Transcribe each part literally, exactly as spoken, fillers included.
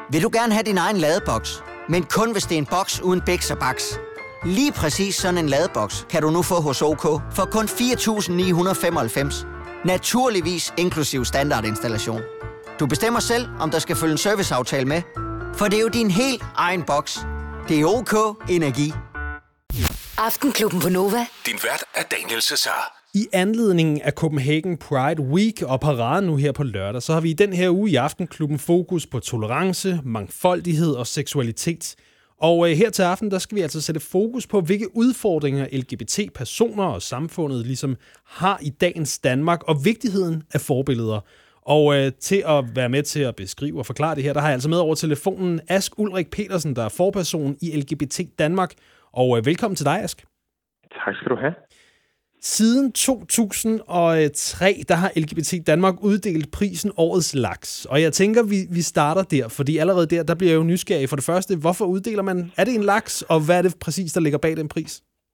Vil du gerne have din egen ladeboks, men kun hvis det er en boks uden bæks og baks? Lige præcis sådan en ladeboks kan du nu få hos OK for kun fire tusind ni hundrede femoghalvfems. Naturligvis inklusiv standardinstallation. Du bestemmer selv, om der skal følge en serviceaftale med, for det er jo din helt egen boks. Det er OK Energi. Aftenklubben på Nova. Din vært er Daniel Cesar. I anledningen af Copenhagen Pride Week og paraden nu her på lørdag, så har vi i den her uge i Aftenklubben fokus på tolerance, mangfoldighed og seksualitet. Og øh, her til aften, der skal vi altså sætte fokus på, hvilke udfordringer L G B T-personer og samfundet ligesom har i dagens Danmark, og vigtigheden af forbilleder. Og øh, til at være med til at beskrive og forklare det her, der har jeg altså med over telefonen Ask Ulrik Petersen, der er forperson i L G B T Danmark. Og øh, velkommen til dig, Ask. Tak skal du have. Siden to tusind og tre, der har L G B T Danmark uddelt prisen Årets Laks. Og jeg tænker, vi, vi starter der, fordi allerede der, der bliver jeg jo nysgerrig. For det første, hvorfor uddeler man? Er det en laks, og hvad er det præcis, der ligger bag den pris?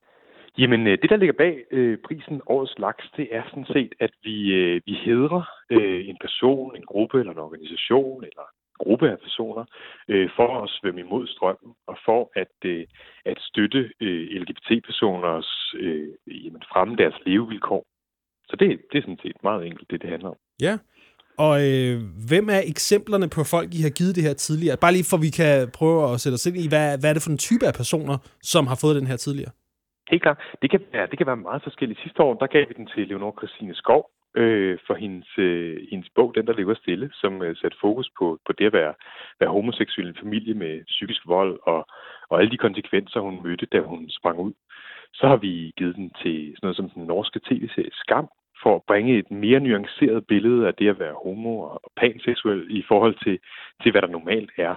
Jamen, det der ligger bag øh, prisen Årets Laks, det er sådan set, at vi, øh, vi hædrer øh, en person, en gruppe eller en organisation eller gruppe af personer øh, for at svømme imod strømmen og for at, øh, at støtte øh, L G B T-personers øh, jamen, fremme deres levevilkår. Så det, det er sådan set meget enkelt, det det handler om. Ja, og øh, hvem er eksemplerne på folk, I har givet det her tidligere? Bare lige for, vi kan prøve at sætte os ind i, hvad, hvad er det for en type af personer, som har fået den her tidligere? Helt klart. Det kan være, det kan være meget forskelligt. Sidste år, der gav vi den til Leonora Christine Skov, Øh, for hendes, øh, hendes bog, Den der ligger stille, som øh, satte fokus på, på det at være, være homoseksuel i en familie med psykisk vold og, og alle de konsekvenser, hun mødte, da hun sprang ud. Så har vi givet den til sådan noget som den norske tv-serie Skam, for at bringe et mere nuanceret billede af det at være homo og panseksuel i forhold til, til hvad der normalt er.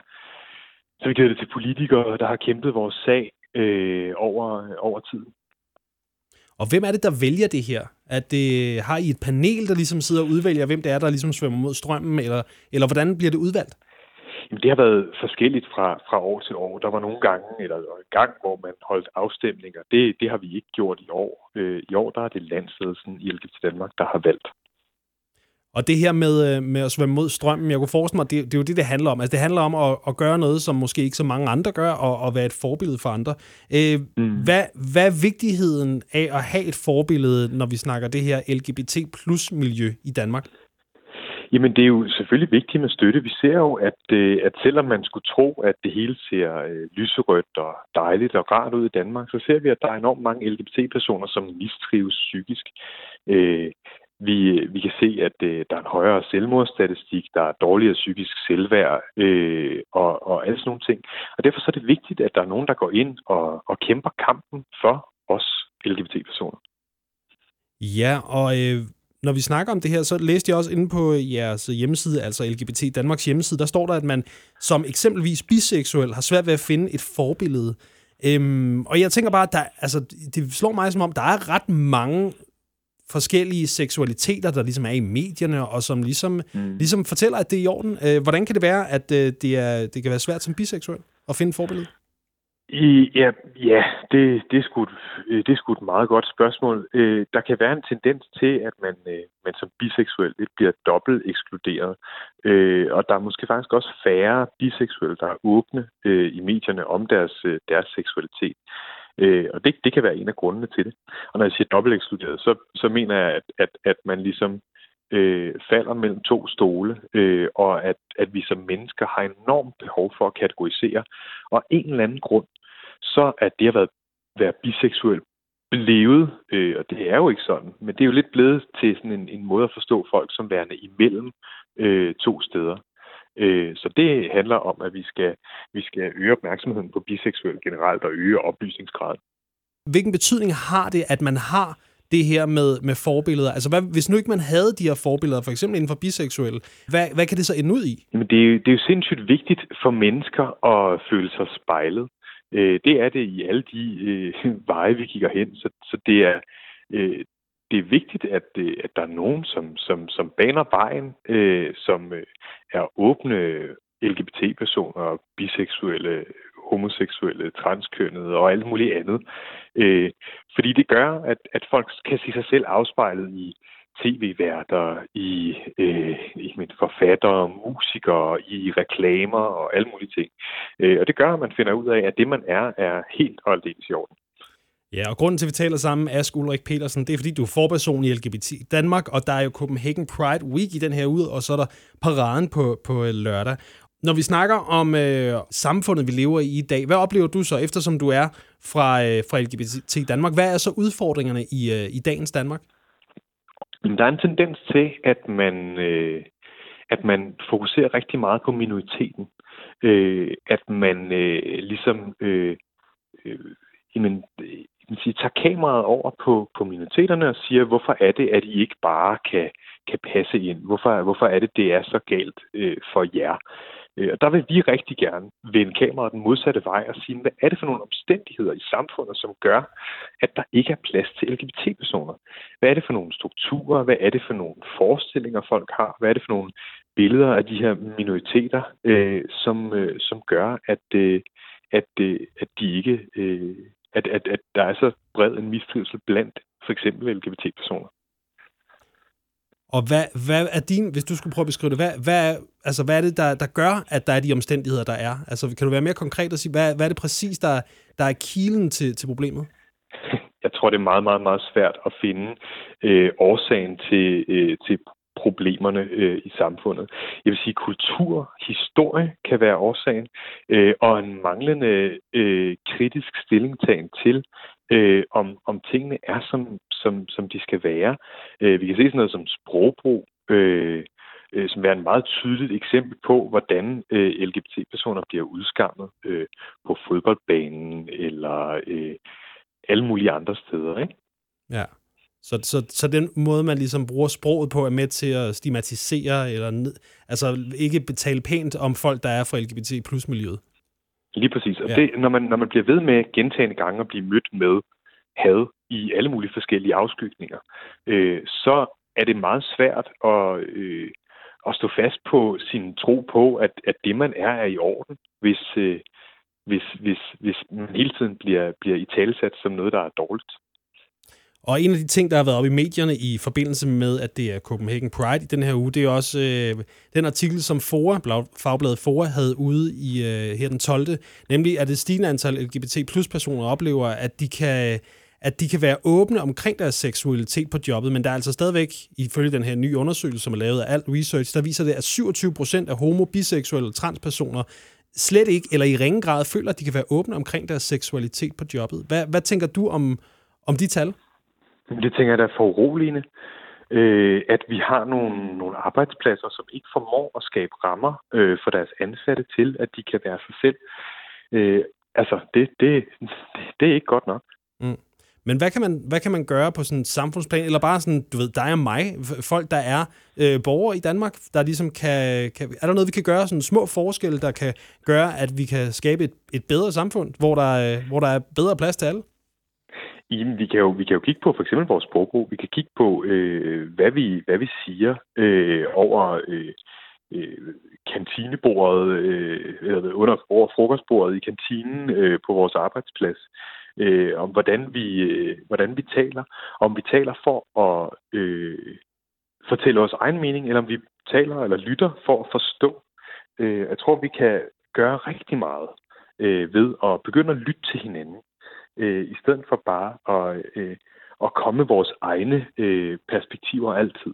Så har vi givet det til politikere, der har kæmpet vores sag øh, over, over tiden. Og hvem er det, der vælger det her? At det, har I et panel, der ligesom sidder og udvælger, hvem det er, der ligesom svømmer mod strømmen, eller, eller hvordan bliver det udvalgt? Jamen, det har været forskelligt fra, fra år til år. Der var nogle gange, eller en gang, hvor man holdt afstemninger. Det, det har vi ikke gjort i år. Øh, I år der er det Landsledelsen i L G B T Danmark, der har valgt. Og det her med, med at svømme mod strømmen, jeg kunne forestille mig, det, det er jo det, det handler om. Altså, det handler om at, at gøre noget, som måske ikke så mange andre gør, og, og være et forbillede for andre. Øh, mm. hvad, hvad er vigtigheden af at have et forbillede, når vi snakker det her L G B T plus miljø i Danmark? Jamen, det er jo selvfølgelig vigtigt med støtte. Vi ser jo, at, at selvom man skulle tro, at det hele ser lyserødt og dejligt og rart ud i Danmark, så ser vi, at der er enormt mange L G B T-personer, som mistrives psykisk. Øh, Vi, vi kan se, at øh, der er en højere selvmordsstatistik, der er dårligere psykisk selvværd øh, og, og alle sådan nogle ting. Og derfor så er det vigtigt, at der er nogen, der går ind og, og kæmper kampen for os L G B T-personer. Ja, og øh, når vi snakker om det her, så læste jeg også inde på jeres hjemmeside, altså L G B T Danmarks hjemmeside, der står der, at man som eksempelvis biseksuel har svært ved at finde et forbillede. Øhm, og jeg tænker bare, at der, altså, det slår mig som om, der er ret mange forskellige seksualiteter, der ligesom er i medierne, og som ligesom, mm. ligesom fortæller, at det er i orden. Hvordan kan det være, at det, er, det kan være svært som biseksuel at finde et forbillede? I, ja, ja det, det, er sgu, det er sgu et meget godt spørgsmål. Øh, der kan være en tendens til, at man, øh, man som biseksuel lidt bliver dobbelt ekskluderet. Øh, og der er måske faktisk også færre biseksuelle, der er åbne øh, i medierne om deres, øh, deres seksualitet. Øh, og det, det kan være en af grundene til det. Og når jeg siger dobbelt ekskluderet, så, så mener jeg, at, at, at man ligesom øh, falder mellem to stole, øh, og at, at vi som mennesker har enormt behov for at kategorisere. Og en eller anden grund, så at det at være, være biseksuel blevet, øh, og det er jo ikke sådan, men det er jo lidt blevet til sådan en, en måde at forstå folk som værende imellem øh, to steder. Så det handler om, at vi skal, vi skal øge opmærksomheden på biseksuelle generelt og øge oplysningsgraden. Hvilken betydning har det, at man har det her med, med forbilleder? Altså, hvad, hvis nu ikke man havde de her forbilleder, for eksempel inden for biseksuelle, hvad, hvad kan det så ende ud i? Jamen, det, er jo, det er jo sindssygt vigtigt for mennesker at føle sig spejlet. Det er det i alle de øh, veje, vi kigger hen. Så, så det er... Øh, Det er vigtigt, at, at der er nogen, som, som, som baner vejen, øh, som øh, er åbne L G B T-personer, biseksuelle, homoseksuelle, transkønnede og alt muligt andet. Øh, fordi det gør, at, at folk kan se sig selv afspejlet i, tv-værter, i, øh, i mit forfattere, musikere, i reklamer og alle mulige ting. Øh, og det gør, at man finder ud af, at det, man er, er helt og aldeles i orden. Ja, og grunden til, at vi taler sammen, Ask Ulrik Petersen, det er, fordi du er forperson i L G B T Danmark, og der er jo Copenhagen Pride Week i den her uge, og så er der paraden på, på lørdag. Når vi snakker om øh, samfundet, vi lever i i dag, hvad oplever du så, eftersom du er fra, øh, fra L G B T Danmark? Hvad er så udfordringerne i, øh, i dagens Danmark? Der er en tendens til, at man, øh, at man fokuserer rigtig meget på minoriteten. Øh, at man øh, ligesom øh, øh, jamen, man siger, tager kameraet over på, på minoriteterne og siger, hvorfor er det, at I ikke bare kan, kan passe ind? Hvorfor, hvorfor er det, det er så galt øh, for jer? Og der vil vi rigtig gerne vende kameraet den modsatte vej og sige, hvad er det for nogle omstændigheder i samfundet, som gør, at der ikke er plads til L G B T-personer? Hvad er det for nogle strukturer? Hvad er det for nogle forestillinger, folk har? Hvad er det for nogle billeder af de her minoriteter, øh, som, øh, som gør, at, øh, at, øh, at de ikke, øh, at, at, at der er så bred en mistrivsel blandt for eksempel L G B T-personer? Og hvad, hvad er din, hvis du skulle prøve at beskrive det, hvad, hvad, er, altså, hvad er det, der, der gør, at der er de omstændigheder, der er? Altså, kan du være mere konkret og sige, hvad, hvad er det præcis, der, der er kilen til, til problemet? Jeg tror, det er meget, meget, meget svært at finde øh, årsagen til, øh, til problemerne øh, i samfundet. Jeg vil sige, kultur, historie kan være årsagen, øh, og en manglende øh, kritisk stillingtagen til, øh, om, om tingene er, som, som, som de skal være. Øh, vi kan se sådan noget som sprogbrug, øh, øh, som er et meget tydeligt eksempel på, hvordan øh, L G B T-personer bliver udskammet øh, på fodboldbanen eller øh, alle mulige andre steder, ikke? Ja. Så, så, så den måde, man ligesom bruger sproget på, er med til at stigmatisere, eller ned, altså ikke betale pænt om folk, der er fra L G B T plus miljøet. Lige præcis. Og ja. det, når, man, når man bliver ved med gentagne gange at blive mødt med had i alle mulige forskellige afskygninger, øh, så er det meget svært at, øh, at stå fast på sin tro på, at, at det, man er, er i orden, hvis, øh, hvis, hvis, hvis man hele tiden bliver, bliver italesat som noget, der er dårligt. Og en af de ting, der har været oppe i medierne i forbindelse med, at det er Copenhagen Pride i den her uge, det er også øh, den artikel, som Fora, fagbladet Fora, havde ude i øh, her den tolvte Nemlig, at det stigende antal L G B T plus personer oplever, at de kan at de kan være åbne omkring deres seksualitet på jobbet, men der er altså stadigvæk, ifølge den her nye undersøgelse, som er lavet af Alt Research, der viser det, at syvogtyve procent af homo-, biseksuelle og transpersoner slet ikke, eller i ringe grad, føler, at de kan være åbne omkring deres seksualitet på jobbet. Hvad, hvad tænker du om, om de tal? Det tænker jeg, der er foruroligende, øh, at vi har nogle, nogle arbejdspladser, som ikke formår at skabe rammer øh, for deres ansatte til, at de kan være sig selv. Øh, altså, det, det, det, det er ikke godt nok. Mm. Men hvad kan man, hvad kan man gøre på sådan en samfundsplan, eller bare sådan, du ved, dig og mig, folk, der er øh, borgere i Danmark, der ligesom kan, kan... Er der noget, vi kan gøre, sådan små forskelle, der kan gøre, at vi kan skabe et, et bedre samfund, hvor der, hvor der er bedre plads til alle? Jamen, vi kan jo, vi kan jo kigge på for eksempel vores sprogbrug. Vi kan kigge på, øh, hvad, vi, hvad vi siger øh, over øh, øh, kantinebordet, øh, eller under, over frokostbordet i kantinen øh, på vores arbejdsplads. Øh, om hvordan vi, øh, hvordan vi taler. Om vi taler for at øh, fortælle vores egen mening, eller om vi taler eller lytter for at forstå. Øh, jeg tror, vi kan gøre rigtig meget øh, ved at begynde at lytte til hinanden. Øh, I stedet for bare at, øh, at komme med vores egne øh, perspektiver altid.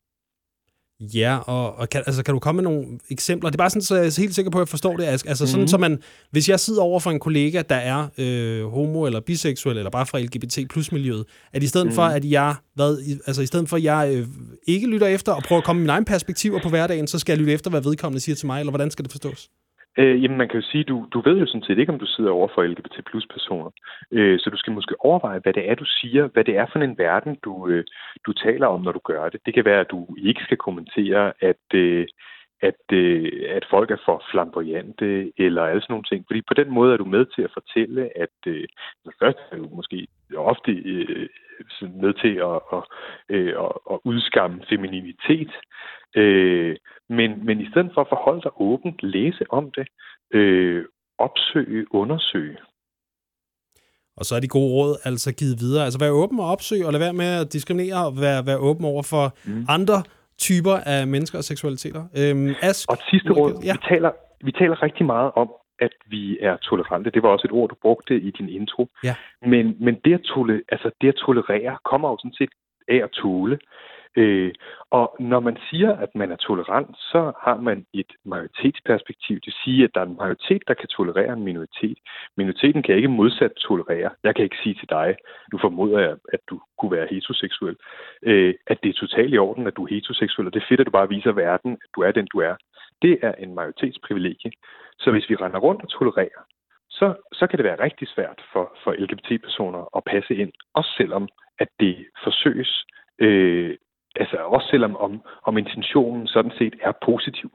Ja, og, og kan, altså, kan du komme med nogle eksempler? Det er bare sådan, så jeg er helt sikker på, at jeg forstår det, Ask. Altså sådan, mm. så man, hvis jeg sidder over for en kollega, der er øh, homo eller biseksuel, eller bare fra L G B T plus miljøet, at i stedet mm. for, at jeg, hvad, altså i stedet for, at jeg øh, ikke lytter efter og prøver at komme med mine egne perspektiver på hverdagen, så skal jeg lytte efter, hvad vedkommende siger til mig, eller hvordan skal det forstås? Øh, jamen, man kan jo sige, du, du ved jo sådan set ikke, om du sidder over for L G B T plus personer. Øh, så du skal måske overveje, hvad det er, du siger, hvad det er for en verden, du, øh, du taler om, når du gør det. Det kan være, at du ikke skal kommentere, at, øh, at, øh, at folk er for flamboyante, eller alle sådan nogle ting. Fordi på den måde er du med til at fortælle, at øh, først er du måske ofte øh, med til at, at, øh, at, at udskamme femininitet. Øh, men, men i stedet for at forholde dig åbent, læse om det, øh, opsøge, undersøge. Og så er de gode råd altså givet videre. Altså vær åben og opsøg, og lad være med at diskriminere, og være, være åben over for mm. andre typer af mennesker og seksualiteter. Øhm, Ask, og sidste råd, ja. vi, taler, vi taler rigtig meget om, at vi er tolerante. Det var også et ord, du brugte i din intro. Ja. Men, men det, at tole, altså det at tolerere kommer jo sådan set af at tåle. Øh, og når man siger, at man er tolerant, så har man et majoritetsperspektiv. Det vil sige, at der er en majoritet, der kan tolerere en minoritet. Minoriteten kan ikke modsat tolerere. Jeg kan ikke sige til dig, nu formoder jeg, at du kunne være heteroseksuel, øh, at det er totalt i orden, at du er heteroseksuel, og det er fedt, at du bare viser verden, at du er den, du er. Det er en majoritetsprivilegie. Så hvis vi render rundt og tolererer, så, så kan det være rigtig svært for, for L G B T-personer at passe ind, også selvom at det forsøges, øh, altså også selvom om, om intentionen sådan set er positiv.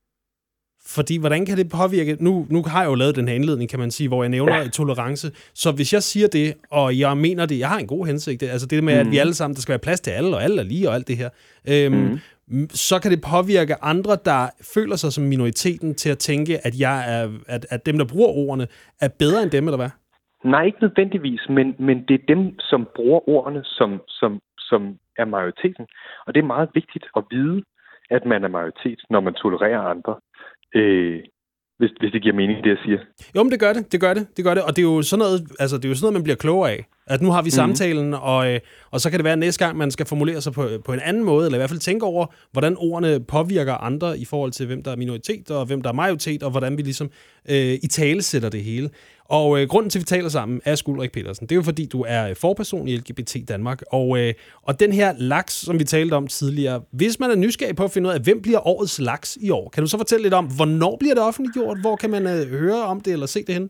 Fordi, hvordan kan det påvirke... Nu, nu har jeg jo lavet den her indledning, kan man sige, hvor jeg nævner ja. tolerance. Så hvis jeg siger det, og jeg mener det, jeg har en god hensigt, altså det med, mm. at vi alle sammen, der skal være plads til alle, og alle er lige, og alt det her, øhm, mm. så kan det påvirke andre, der føler sig som minoriteten, til at tænke, at, jeg er, at, at dem, der bruger ordene, er bedre end dem, eller hvad? Nej, ikke nødvendigvis, men, men det er dem, som bruger ordene, som, som, som er majoriteten. Og det er meget vigtigt at vide, at man er majoritet, når man tolererer andre. Øh, hvis, hvis det giver mening, det jeg siger. Jo, men det gør det, det gør det, det gør det. Og det er jo sådan noget, altså det er jo sådan noget, man bliver klogere af. At nu har vi mm-hmm. samtalen, og, og så kan det være, at næste gang, man skal formulere sig på, på en anden måde, eller i hvert fald tænke over, hvordan ordene påvirker andre i forhold til, hvem der er minoritet, og hvem der er majoritet, og hvordan vi ligesom øh, i tale sætter det hele. Og øh, grunden til, at vi taler sammen, er Ask Ulrik Petersen. Det er jo fordi, du er forperson i L G B T Danmark. Og, øh, og den her laks, som vi talte om tidligere, hvis man er nysgerrig på at finde ud af, hvem bliver årets laks i år, kan du så fortælle lidt om, hvornår bliver det offentliggjort? Hvor kan man øh, høre om det, eller se det henne?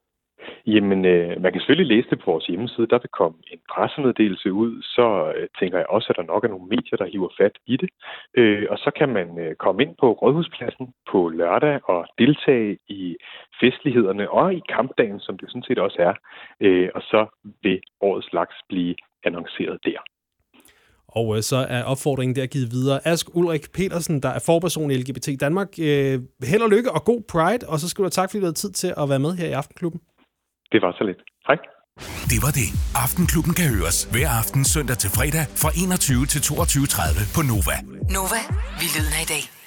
Jamen, øh, man kan selvfølgelig læse det på vores hjemmeside. Der vil komme en pressemeddelelse ud. Så øh, tænker jeg også, at der nok er nogle medier, der hiver fat i det. Øh, og så kan man øh, komme ind på Rådhuspladsen på lørdag og deltage i festlighederne og i kampdagen, som det sådan set også er. Øh, og så vil årets laks blive annonceret der. Og øh, så er opfordringen der givet videre. Ask Ulrik Petersen, der er forperson i L G B T Danmark. Øh, held og lykke og god Pride, og så skal du have tak, fordi du havde tid til at være med her i Aftenklubben. Det var så lidt. Hej. Det var det. Aftenklubben kan høres hver aften søndag til fredag fra enogtyve til toogtyve tredive på Nova. Nova, vi lyder i dag.